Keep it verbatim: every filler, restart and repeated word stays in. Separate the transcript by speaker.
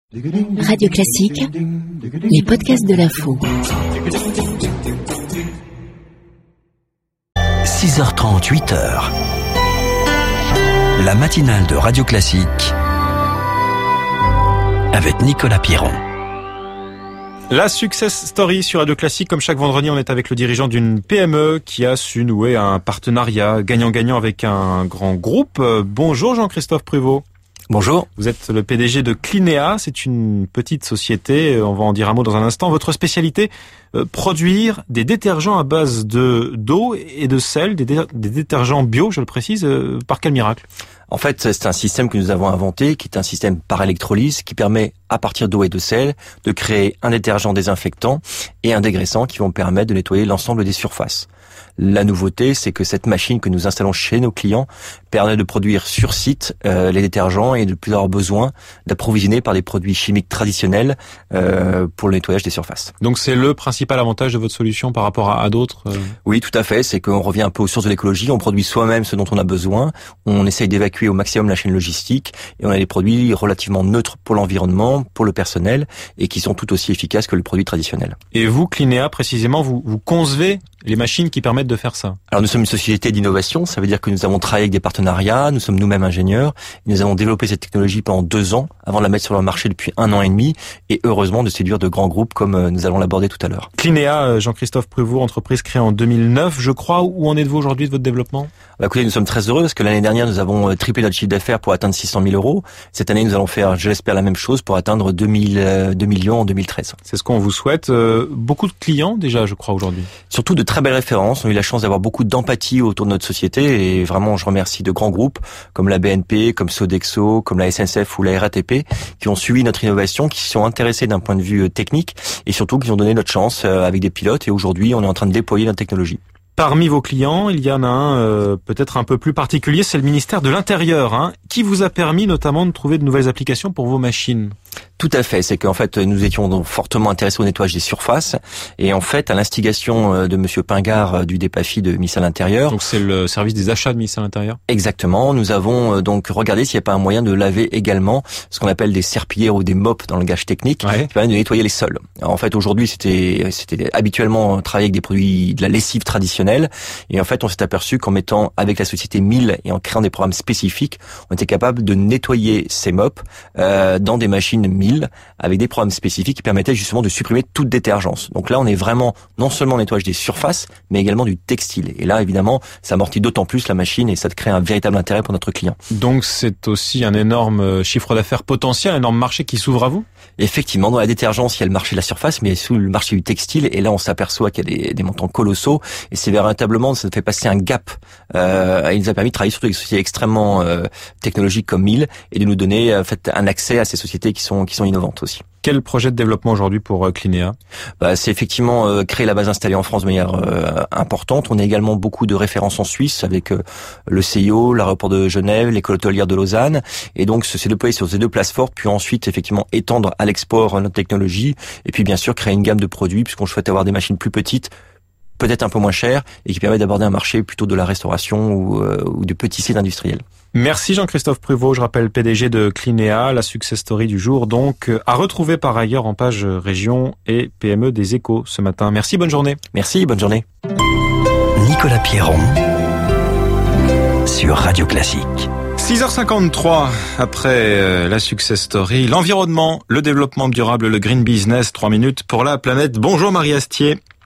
Speaker 1: Radio Classique, les podcasts de l'info.
Speaker 2: six heures trente, huit heures. La matinale de Radio Classique avec Nicolas Pierron.
Speaker 3: La Success Story sur Radio Classique. Comme chaque vendredi, on est avec le dirigeant d'une P M E qui a su nouer un partenariat gagnant-gagnant avec un grand groupe. Bonjour Jean-Christophe Pruvot.
Speaker 2: Bonjour.
Speaker 3: Vous êtes le P D G de Clinea, c'est une petite société, on va en dire un mot dans un instant. Votre spécialité, euh, produire des détergents à base de d'eau et de sel, des, dé- des détergents bio, je le précise, euh, par quel miracle ?
Speaker 2: En fait, c'est un système que nous avons inventé, qui est un système par électrolyse, qui permet, à partir d'eau et de sel, de créer un détergent désinfectant et un dégraissant qui vont permettre de nettoyer l'ensemble des surfaces. La nouveauté, c'est que cette machine que nous installons chez nos clients permet de produire sur site euh, les détergents et de plus avoir besoin d'approvisionner par des produits chimiques traditionnels euh, pour le nettoyage des surfaces.
Speaker 3: Donc c'est le principal avantage de votre solution par rapport à, à d'autres euh...
Speaker 2: Oui, tout à fait. C'est qu'on revient un peu aux sources de l'écologie. On produit soi-même ce dont on a besoin. On essaye d'évacuer au maximum la chaîne logistique et on a des produits relativement neutres pour l'environnement, pour le personnel et qui sont tout aussi efficaces que le produit traditionnel.
Speaker 3: Et vous, Clinea, précisément, vous, vous concevez les machines qui permettent de faire ça?
Speaker 2: Alors nous sommes une société d'innovation, ça veut dire que nous avons travaillé avec des partenariats, nous sommes nous-mêmes ingénieurs, et nous avons développé cette technologie pendant deux ans avant de la mettre sur le marché depuis un an et demi et heureusement de séduire de grands groupes comme nous allons l'aborder tout à l'heure.
Speaker 3: Clinea, Jean-Christophe Pruvot, entreprise créée en deux mille neuf, je crois. Où en êtes-vous aujourd'hui de votre développement?
Speaker 2: Bah, écoutez, nous sommes très heureux parce que l'année dernière nous avons triplé notre chiffre d'affaires pour atteindre six cent mille euros. Cette année nous allons faire, je l'espère, la même chose pour atteindre deux millions en deux mille treize.
Speaker 3: C'est ce qu'on vous souhaite. Euh, beaucoup de clients déjà, je crois, aujourd'hui.
Speaker 2: Surtout de très belles références. On a eu la chance d'avoir beaucoup d'empathie autour de notre société et vraiment je remercie de grands groupes comme la B N P, comme Sodexo, comme la S N C F ou la R A T P qui ont suivi notre innovation, qui sont intéressés d'un point de vue technique et surtout qui ont donné notre chance avec des pilotes et aujourd'hui on est en train de déployer notre technologie.
Speaker 3: Parmi vos clients, il y en a un euh, peut-être un peu plus particulier, c'est le ministère de l'Intérieur, hein, qui vous a permis notamment de trouver de nouvelles applications pour vos machines.
Speaker 2: Tout à fait, c'est qu'en fait nous étions donc fortement intéressés au nettoyage des surfaces et en fait à l'instigation de Monsieur Pingard du DEPAFI de ministère de l'Intérieur.
Speaker 3: Donc c'est le service des achats de ministère de l'Intérieur.
Speaker 2: Exactement, nous avons donc regardé s'il n'y a pas un moyen de laver également ce qu'on appelle des serpillères ou des mops dans le langage technique,
Speaker 3: ouais.
Speaker 2: qui permet de nettoyer les sols. Alors, en fait aujourd'hui c'était c'était habituellement travailler avec des produits de la lessive traditionnelle et en fait on s'est aperçu qu'en mettant avec la société Miele et en créant des programmes spécifiques, on était capable de nettoyer ces mops euh, dans des machines Miele avec des programmes spécifiques qui permettaient justement de supprimer toute détergence. Donc là, on est vraiment non seulement au nettoyage des surfaces, mais également du textile. Et là, évidemment, ça amortit d'autant plus la machine et ça crée un véritable intérêt pour notre client.
Speaker 3: Donc c'est aussi un énorme chiffre d'affaires potentiel, un énorme marché qui s'ouvre à vous?
Speaker 2: Effectivement, dans la détergence, il y a le marché de la surface, mais il y a sous le marché du textile. Et là, on s'aperçoit qu'il y a des, des montants colossaux. Et c'est véritablement, ça fait passer un gap. Euh, il nous a permis de travailler surtout avec des sociétés extrêmement euh, technologiques comme Miele et de nous donner en fait un accès à ces sociétés qui sont qui sont innovantes aussi.
Speaker 3: Quel projet de développement aujourd'hui pour euh, Clinea?
Speaker 2: Bah, c'est effectivement euh, créer la base installée en France de manière euh, importante. On a également beaucoup de références en Suisse avec euh, le C I O, l'aéroport de Genève, l'école hôtelière de Lausanne. Et donc, c'est déployé sur ces deux places fortes, puis ensuite, effectivement, étendre à l'export notre technologie. Et puis, bien sûr, créer une gamme de produits, puisqu'on souhaite avoir des machines plus petites, peut-être un peu moins chères, et qui permettent d'aborder un marché plutôt de la restauration ou, euh, ou de petits sites industriels.
Speaker 3: Merci Jean-Christophe Pruvot, je rappelle P D G de Clinea, la success story du jour, donc à retrouver par ailleurs en page région et P M E des Échos ce matin. Merci, bonne journée.
Speaker 2: Merci, bonne journée. Nicolas Pierron sur Radio Classique.
Speaker 3: six heures cinquante-trois, après la success story, l'environnement, le développement durable, le green business, trois minutes pour la planète. Bonjour Marie Astier.